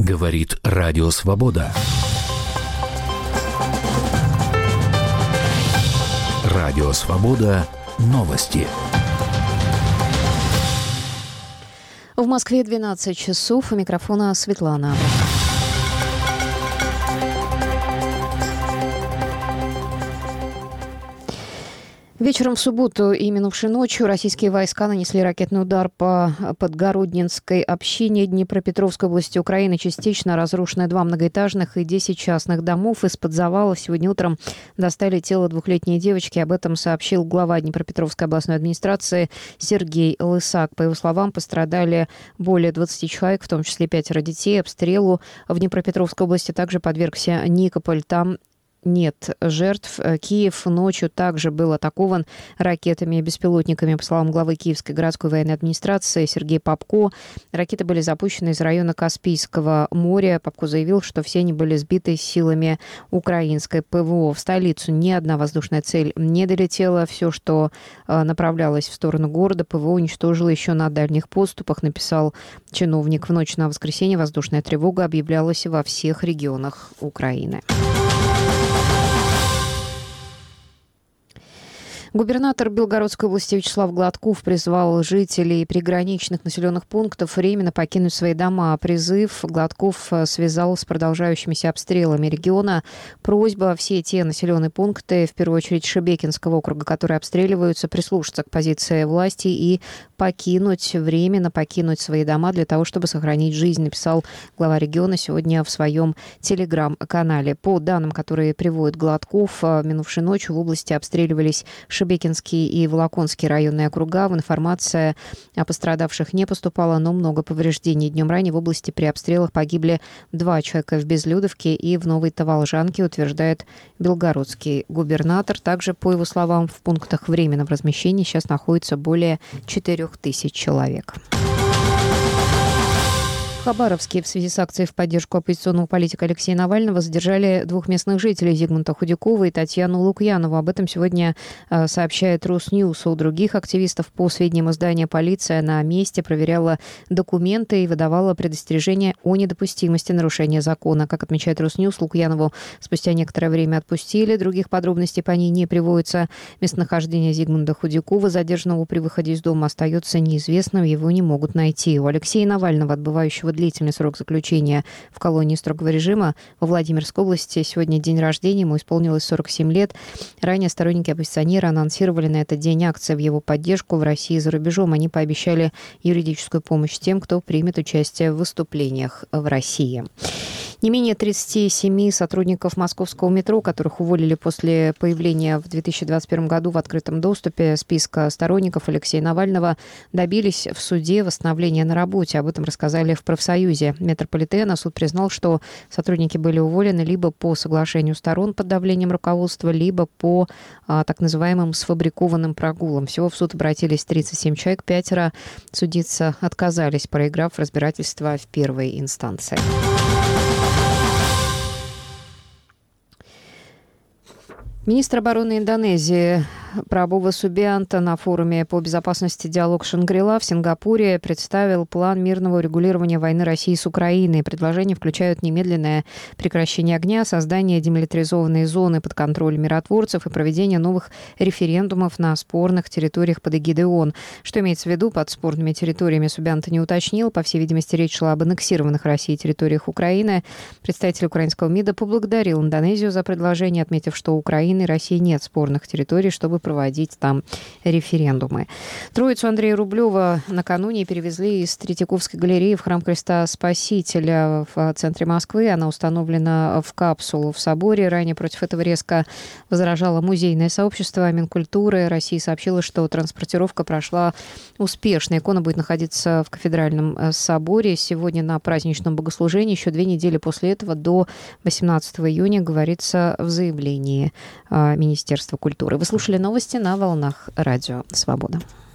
Говорит Радио Свобода. Радио Свобода. Новости. В Москве 12 часов. У микрофона Светлана. Вечером в субботу и минувшей ночью российские войска нанесли ракетный удар по Подгородненской общине Днепропетровской области Украины. Частично разрушены 2 многоэтажных и 10 частных домов. Из-под завалов сегодня утром достали тело 2-летней девочки. Об этом сообщил глава Днепропетровской областной администрации Сергей Лысак. По его словам, пострадали более 20 человек, в том числе 5 детей. Обстрелу в Днепропетровской области также подвергся Никополь. Там нет жертв. Киев ночью также был атакован ракетами и беспилотниками. По словам главы Киевской городской военной администрации Сергея Попко, ракеты были запущены из района Каспийского моря. Попко заявил, что все они были сбиты силами украинской ПВО. В столицу ни одна воздушная цель не долетела. Все, что направлялось в сторону города, ПВО уничтожило еще на дальних подступах, написал чиновник. В ночь на воскресенье воздушная тревога объявлялась во всех регионах Украины. Губернатор Белгородской области Вячеслав Гладков призвал жителей приграничных населенных пунктов временно покинуть свои дома. Призыв Гладков связал с продолжающимися обстрелами региона. Просьба все те населенные пункты, в первую очередь Шебекинского округа, которые обстреливаются, прислушаться к позиции власти и временно покинуть свои дома для того, чтобы сохранить жизнь, написал глава региона сегодня в своем телеграм-канале. По данным, которые приводит Гладков, минувшей ночью в области обстреливались Шебекинский и Волоконский районные округа. Информация о пострадавших не поступала, но много повреждений. Днем ранее в области при обстрелах погибли 2 человека в Безлюдовке и в Новой Таволжанке, утверждает белгородский губернатор. Также, по его словам, в пунктах временного размещения сейчас находится более 4000 человек. В Хабаровске в связи с акцией в поддержку оппозиционного политика Алексея Навального задержали 2 местных жителей: Зигмунта Худякова и Татьяну Лукьянову. Об этом сегодня сообщает Русньюз. У других активистов, по сведениям издания, полиция на месте проверяла документы и выдавала предостережение о недопустимости нарушения закона. Как отмечает Русньюз, Лукьянову спустя некоторое время отпустили. Других подробностей по ней не приводится. Местонахождение Зигмунта Худякова, задержанного при выходе из дома, остается неизвестным. Его не могут найти. У Алексея Навального, отбывающего длительный срок заключения в колонии строгого режима во Владимирской области, сегодня день рождения, ему исполнилось 47 лет. Ранее сторонники оппозиционера анонсировали на этот день акции в его поддержку в России и за рубежом. Они пообещали юридическую помощь тем, кто примет участие в выступлениях в России. Не менее 37 сотрудников московского метро, которых уволили после появления в 2021 году в открытом доступе списка сторонников Алексея Навального, добились в суде восстановления на работе. Об этом рассказали в профсоюзе метрополитена. Суд признал, что сотрудники были уволены либо по соглашению сторон под давлением руководства, либо по так называемым сфабрикованным прогулам. Всего в суд обратились 37 человек, 5 судиться отказались, проиграв разбирательство в первой инстанции. Министр обороны Индонезии Прабова Субианто на форуме по безопасности «Диалог Шангри-Ла» в Сингапуре представил план мирного урегулирования войны России с Украиной. Предложения включают немедленное прекращение огня, создание демилитаризованной зоны под контролем миротворцев и проведение новых референдумов на спорных территориях под эгидой ООН. Что имеется в виду под спорными территориями, Субианто не уточнил. По всей видимости, речь шла об аннексированных Россией территориях Украины. Представитель украинского МИДа поблагодарил Индонезию за предложение, отметив, что у Украины и России нет спорных территорий, чтобы проводить там референдумы. Троицу Андрея Рублева накануне перевезли из Третьяковской галереи в храм Христа Спасителя в центре Москвы. Она установлена в капсулу в соборе. Ранее против этого резко возражало музейное сообщество. Минкультуры России сообщило, что транспортировка прошла успешно. Икона будет находиться в кафедральном соборе сегодня на праздничном богослужении. Еще 2 недели после этого, до 18 июня, говорится в заявлении Министерства культуры. Вы слушали новости на волнах Радио Свобода.